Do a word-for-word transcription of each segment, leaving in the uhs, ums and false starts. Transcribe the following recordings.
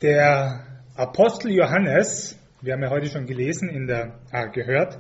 Der Apostel Johannes, wir haben ja heute schon gelesen, in der, ah, gehört,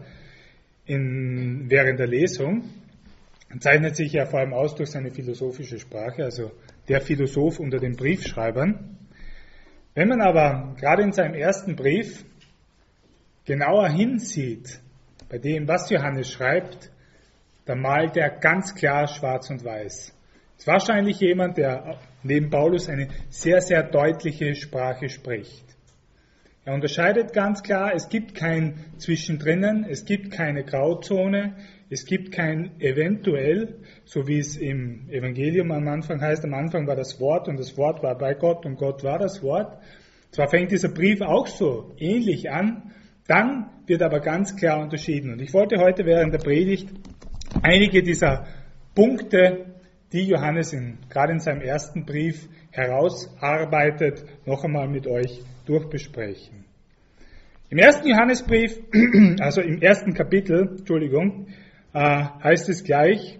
in, während der Lesung, zeichnet sich ja vor allem aus durch seine philosophische Sprache, also der Philosoph unter den Briefschreibern. Wenn man aber gerade in seinem ersten Brief genauer hinsieht, bei dem, was Johannes schreibt, dann malt er ganz klar schwarz und weiß. Es ist wahrscheinlich jemand, der neben Paulus eine sehr, sehr deutliche Sprache spricht. Er unterscheidet ganz klar, es gibt kein Zwischendrinnen, es gibt keine Grauzone, es gibt kein eventuell, so wie es im Evangelium am Anfang heißt, am Anfang war das Wort und das Wort war bei Gott und Gott war das Wort. Zwar fängt dieser Brief auch so ähnlich an, dann wird aber ganz klar unterschieden. Und ich wollte heute während der Predigt einige dieser Punkte, die Johannes in, gerade in seinem ersten Brief herausarbeitet, noch einmal mit euch durchbesprechen. Im ersten Johannesbrief, also im ersten Kapitel, Entschuldigung, äh, heißt es gleich,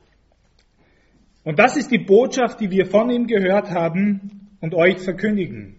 und das ist die Botschaft, die wir von ihm gehört haben und euch verkündigen.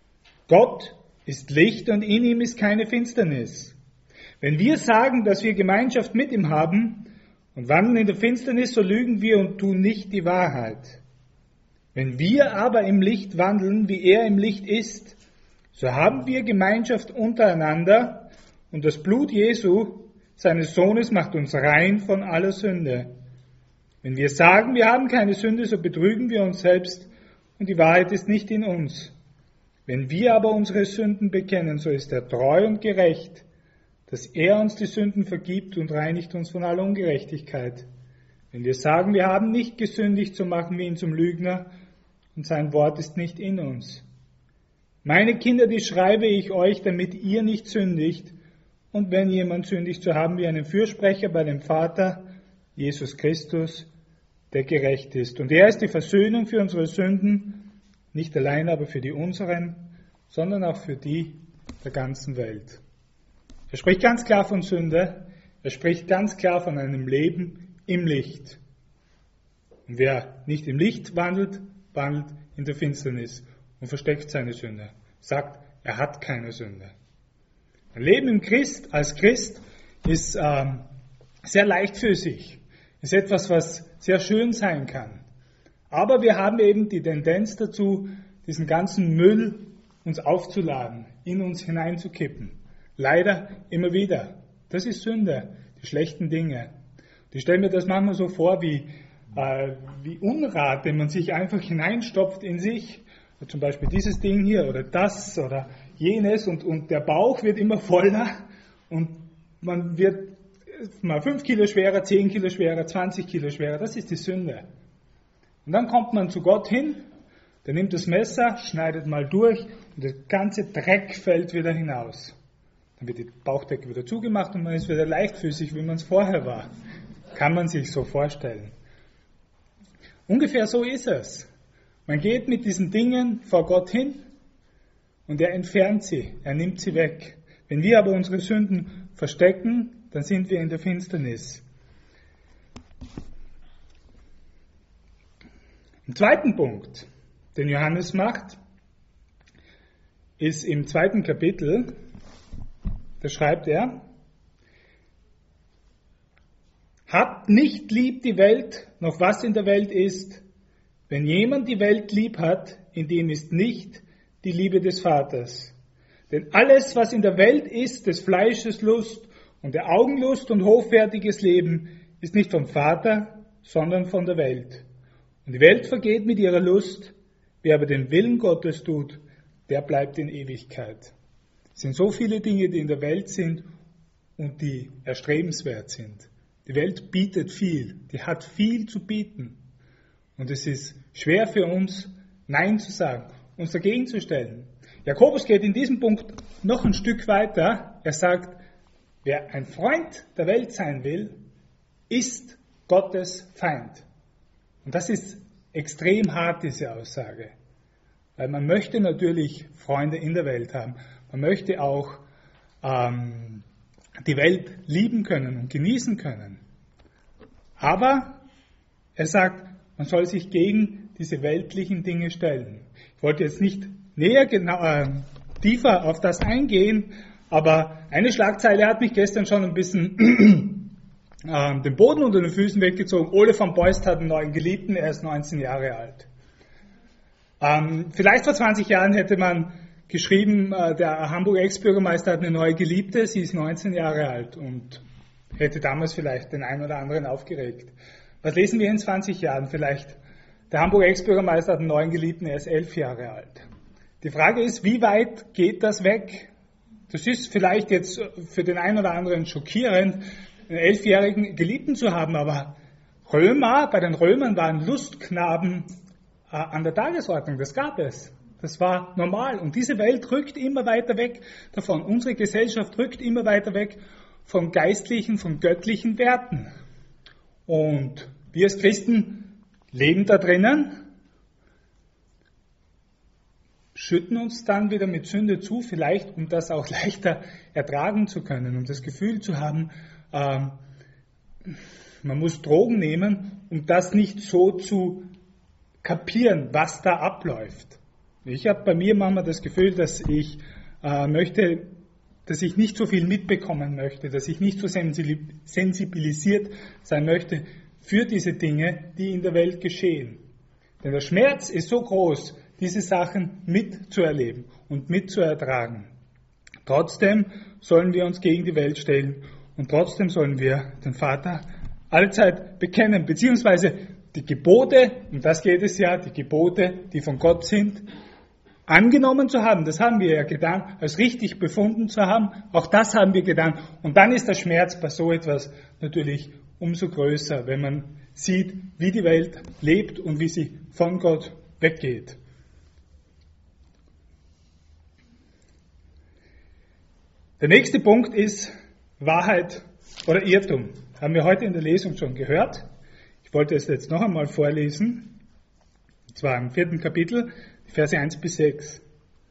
Gott ist Licht und in ihm ist keine Finsternis. Wenn wir sagen, dass wir Gemeinschaft mit ihm haben und wandeln in der Finsternis, so lügen wir und tun nicht die Wahrheit. Wenn wir aber im Licht wandeln, wie er im Licht ist, so haben wir Gemeinschaft untereinander und das Blut Jesu, seines Sohnes, macht uns rein von aller Sünde. Wenn wir sagen, wir haben keine Sünde, so betrügen wir uns selbst und die Wahrheit ist nicht in uns. Wenn wir aber unsere Sünden bekennen, so ist er treu und gerecht, dass er uns die Sünden vergibt und reinigt uns von aller Ungerechtigkeit. Wenn wir sagen, wir haben nicht gesündigt, so machen wir ihn zum Lügner und sein Wort ist nicht in uns. Meine Kinder, die schreibe ich euch, damit ihr nicht sündigt. Und wenn jemand sündigt, so haben wir einen Fürsprecher bei dem Vater, Jesus Christus, der gerecht ist. Und er ist die Versöhnung für unsere Sünden, nicht allein aber für die unseren, sondern auch für die der ganzen Welt. Er spricht ganz klar von Sünde, er spricht ganz klar von einem Leben im Licht. Und wer nicht im Licht wandelt, wandelt in der Finsternis und versteckt seine Sünde. Sagt, er hat keine Sünde. Ein Leben im Christ, als Christ, ist ähm, sehr leichtfüßig, ist etwas, was sehr schön sein kann. Aber wir haben eben die Tendenz dazu, diesen ganzen Müll uns aufzuladen, in uns hineinzukippen. Leider immer wieder. Das ist Sünde, die schlechten Dinge. Ich stelle mir das manchmal so vor wie, äh, wie Unrat, den man sich einfach hineinstopft in sich. Zum Beispiel dieses Ding hier oder das oder jenes und, und der Bauch wird immer voller und man wird mal fünf Kilo schwerer, zehn Kilo schwerer, zwanzig Kilo schwerer. Das ist die Sünde. Und dann kommt man zu Gott hin, der nimmt das Messer, schneidet mal durch und der ganze Dreck fällt wieder hinaus. Dann wird die Bauchdecke wieder zugemacht und man ist wieder leichtfüßig, wie man es vorher war. Kann man sich so vorstellen. Ungefähr so ist es. Man geht mit diesen Dingen vor Gott hin und er entfernt sie, er nimmt sie weg. Wenn wir aber unsere Sünden verstecken, dann sind wir in der Finsternis. Im zweiten Punkt, den Johannes macht, ist im zweiten Kapitel, da schreibt er, habt nicht lieb die Welt, noch was in der Welt ist. Wenn jemand die Welt lieb hat, in dem ist nicht die Liebe des Vaters. Denn alles, was in der Welt ist, des Fleisches Lust und der Augenlust und hochwertiges Leben, ist nicht vom Vater, sondern von der Welt. Und die Welt vergeht mit ihrer Lust, wer aber den Willen Gottes tut, der bleibt in Ewigkeit. Es sind so viele Dinge, die in der Welt sind und die erstrebenswert sind. Die Welt bietet viel, die hat viel zu bieten. Und es ist schwer für uns, Nein zu sagen, uns dagegen zu stellen. Jakobus geht in diesem Punkt noch ein Stück weiter. Er sagt, wer ein Freund der Welt sein will, ist Gottes Feind. Und das ist extrem hart, diese Aussage. Weil man möchte natürlich Freunde in der Welt haben. Man möchte auch ähm, die Welt lieben können und genießen können. Aber er sagt, man soll sich gegen diese weltlichen Dinge stellen. Ich wollte jetzt nicht näher, genau, äh, tiefer auf das eingehen, aber eine Schlagzeile hat mich gestern schon ein bisschen äh, den Boden unter den Füßen weggezogen. Ole von Beust hat einen neuen Geliebten, er ist neunzehn Jahre alt. Ähm, vielleicht vor zwanzig Jahren hätte man geschrieben, äh, der Hamburger Ex-Bürgermeister hat eine neue Geliebte, sie ist neunzehn Jahre alt und hätte damals vielleicht den einen oder anderen aufgeregt. Was lesen wir in zwanzig Jahren? Vielleicht, der Hamburger Ex-Bürgermeister hat einen neuen Geliebten, er ist elf Jahre alt. Die Frage ist, wie weit geht das weg? Das ist vielleicht jetzt für den einen oder anderen schockierend, einen elfjährigen Geliebten zu haben, aber Römer, bei den Römern waren Lustknaben äh, an der Tagesordnung, das gab es. Das war normal und diese Welt rückt immer weiter weg davon. Unsere Gesellschaft rückt immer weiter weg von geistlichen, von göttlichen Werten. Und wir als Christen leben da drinnen, schütten uns dann wieder mit Sünde zu, vielleicht um das auch leichter ertragen zu können, um das Gefühl zu haben, ähm, man muss Drogen nehmen, um das nicht so zu kapieren, was da abläuft. Ich habe bei mir manchmal das Gefühl, dass ich äh, möchte, dass ich nicht so viel mitbekommen möchte, dass ich nicht so sensibilisiert sein möchte für diese Dinge, die in der Welt geschehen. Denn der Schmerz ist so groß, diese Sachen mitzuerleben und mitzuertragen. Trotzdem sollen wir uns gegen die Welt stellen und trotzdem sollen wir den Vater allzeit bekennen, beziehungsweise die Gebote, um das geht es ja, die Gebote, die von Gott sind, angenommen zu haben, das haben wir ja getan, als richtig befunden zu haben, auch das haben wir getan. Und dann ist der Schmerz bei so etwas natürlich umso größer, wenn man sieht, wie die Welt lebt und wie sie von Gott weggeht. Der nächste Punkt ist Wahrheit oder Irrtum. Haben wir heute in der Lesung schon gehört. Ich wollte es jetzt noch einmal vorlesen. Und zwar im vierten Kapitel, Verse eins bis sechs.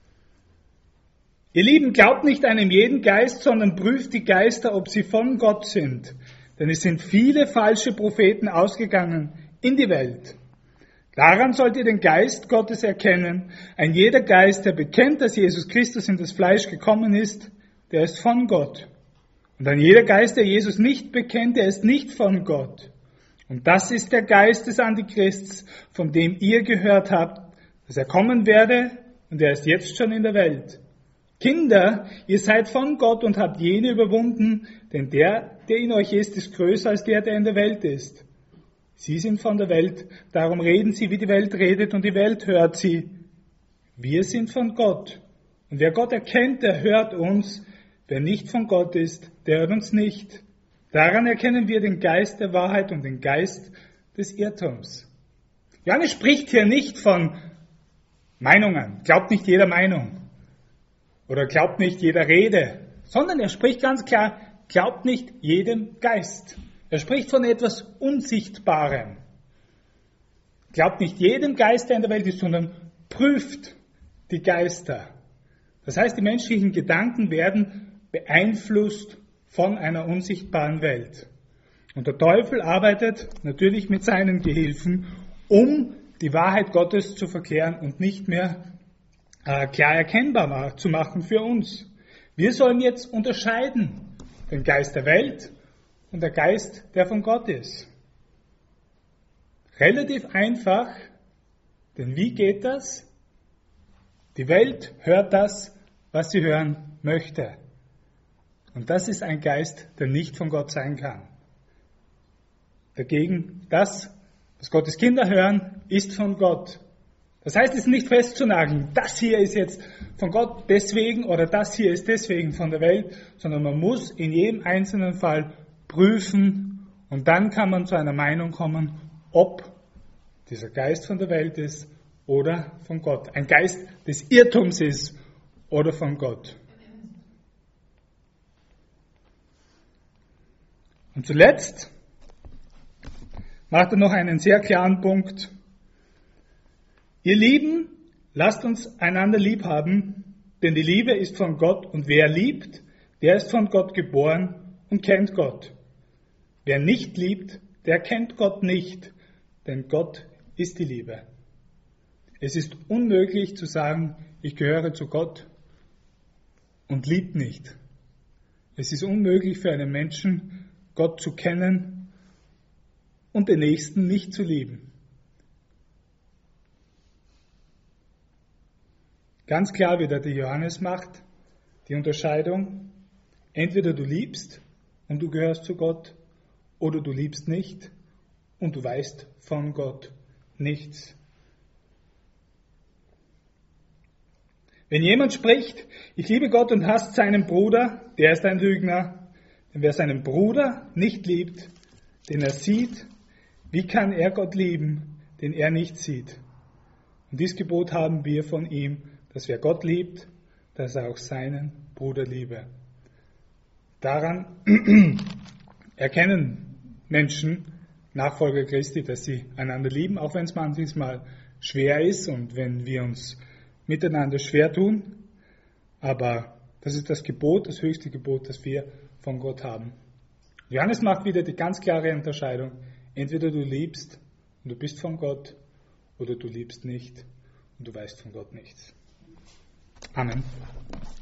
Ihr Lieben, glaubt nicht einem jeden Geist, sondern prüft die Geister, ob sie von Gott sind. Denn es sind viele falsche Propheten ausgegangen in die Welt. Daran sollt ihr den Geist Gottes erkennen. Ein jeder Geist, der bekennt, dass Jesus Christus in das Fleisch gekommen ist, der ist von Gott. Und ein jeder Geist, der Jesus nicht bekennt, der ist nicht von Gott. Und das ist der Geist des Antichrists, von dem ihr gehört habt, dass er kommen werde, und er ist jetzt schon in der Welt. Kinder, ihr seid von Gott und habt jene überwunden, denn der, der in euch ist, ist größer als der, der in der Welt ist. Sie sind von der Welt, darum reden sie, wie die Welt redet, und die Welt hört sie. Wir sind von Gott. Und wer Gott erkennt, der hört uns. Wer nicht von Gott ist, der hört uns nicht. Daran erkennen wir den Geist der Wahrheit und den Geist des Irrtums. Johannes spricht hier nicht von Meinungen, glaubt nicht jeder Meinung oder glaubt nicht jeder Rede, sondern er spricht ganz klar, glaubt nicht jedem Geist. Er spricht von etwas Unsichtbarem. Glaubt nicht jedem Geist, der in der Welt ist, sondern prüft die Geister. Das heißt, die menschlichen Gedanken werden beeinflusst von einer unsichtbaren Welt. Und der Teufel arbeitet natürlich mit seinen Gehilfen, um die Wahrheit Gottes zu verklären und nicht mehr äh, klar erkennbar zu machen für uns. Wir sollen jetzt unterscheiden, den Geist der Welt und der Geist, der von Gott ist. Relativ einfach, denn wie geht das? Die Welt hört das, was sie hören möchte. Und das ist ein Geist, der nicht von Gott sein kann. Dagegen, das, was Gottes Kinder hören, ist von Gott. Das heißt, es ist nicht festzunageln, das hier ist jetzt von Gott deswegen oder das hier ist deswegen von der Welt, sondern man muss in jedem einzelnen Fall prüfen und dann kann man zu einer Meinung kommen, ob dieser Geist von der Welt ist oder von Gott. Ein Geist des Irrtums ist oder von Gott. Und zuletzt macht er noch einen sehr klaren Punkt. Ihr Lieben, lasst uns einander lieb haben, denn die Liebe ist von Gott und wer liebt, der ist von Gott geboren und kennt Gott. Wer nicht liebt, der kennt Gott nicht, denn Gott ist die Liebe. Es ist unmöglich zu sagen, ich gehöre zu Gott und liebt nicht. Es ist unmöglich für einen Menschen, Gott zu kennen und den Nächsten nicht zu lieben. Ganz klar, wie der Johannes macht, die Unterscheidung, entweder du liebst und du gehörst zu Gott, oder du liebst nicht und du weißt von Gott nichts. Wenn jemand spricht, ich liebe Gott und hasst seinen Bruder, der ist ein Lügner. Denn wer seinen Bruder nicht liebt, den er sieht, wie kann er Gott lieben, den er nicht sieht? Und dieses Gebot haben wir von ihm, dass wer Gott liebt, dass er auch seinen Bruder liebe. Daran erkennen Menschen, Nachfolger Christi, dass sie einander lieben, auch wenn es manchmal schwer ist und wenn wir uns miteinander schwer tun. Aber das ist das Gebot, das höchste Gebot, das wir von Gott haben. Johannes macht wieder die ganz klare Unterscheidung. Entweder du liebst und du bist von Gott, oder du liebst nicht und du weißt von Gott nichts. Amen.